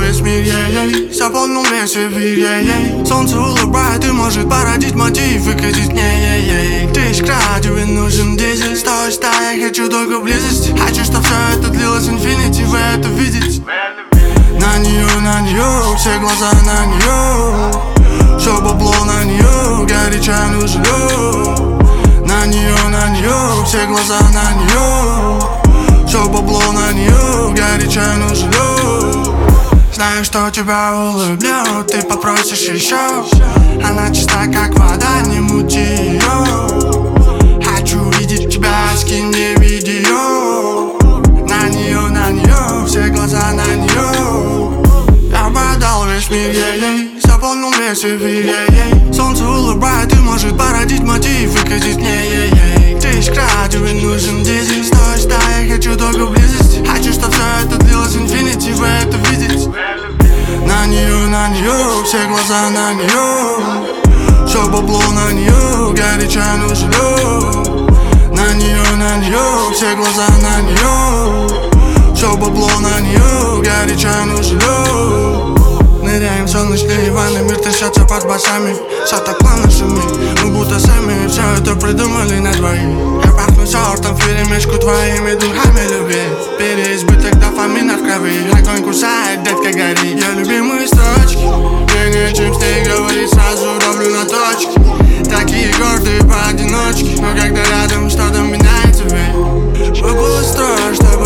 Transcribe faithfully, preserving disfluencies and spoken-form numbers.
весь мир, ей-ей. Заполнил весь эфир, ей-ей. Солнце улыбает и может породить мотив, выкатить мне, ей-ей. Тысяч радио и нужен дизель. Стой, стой, я хочу только близости. Хочу, чтоб все это длилось инфинити, вы это видите. На нее, на нее, все глаза на нее. Все бабло на нее, горячая нужен. На нее, на нее, все глаза на нее. Все бабло на нее, горячая нужен. Знаю, что тебя улыбнет, ты попросишь еще. Она чиста, как вода, не мути ее. Хочу видеть тебя, скинь мне видео. На нее, на нее, все глаза на нее. Я продал весь мир, ей-ей. Заполнил весь эфир, ей-ей. Солнце улыбает и может породить мотив, выкатить мне, ей-ей. Тысяч радио и нужен дизель. Стой, стой, я хочу только близости. Хочу, чтоб все это длилось инфинити, вы это видите. На нее, на нее, все глаза на нее. Все бабло на нее, горячая нужен. На нее, на нее, все глаза на нее. Все бабло на нее, горячая нужен. Ныряем в солнечные ванны, мир трясется под басами. Все так плавно шумит, мы будто сами все это придумали на двоих. Я пахну сортом вперемешку твоими духами любви. Переизбыток дофамина в крови, огонь кусает, детка горит. Я любимые строчки, мне нечем с ней говорить, сразу давлю на точки. Такие гордые поодиночке, но когда рядом что-то меняется, ведь вы было страшно.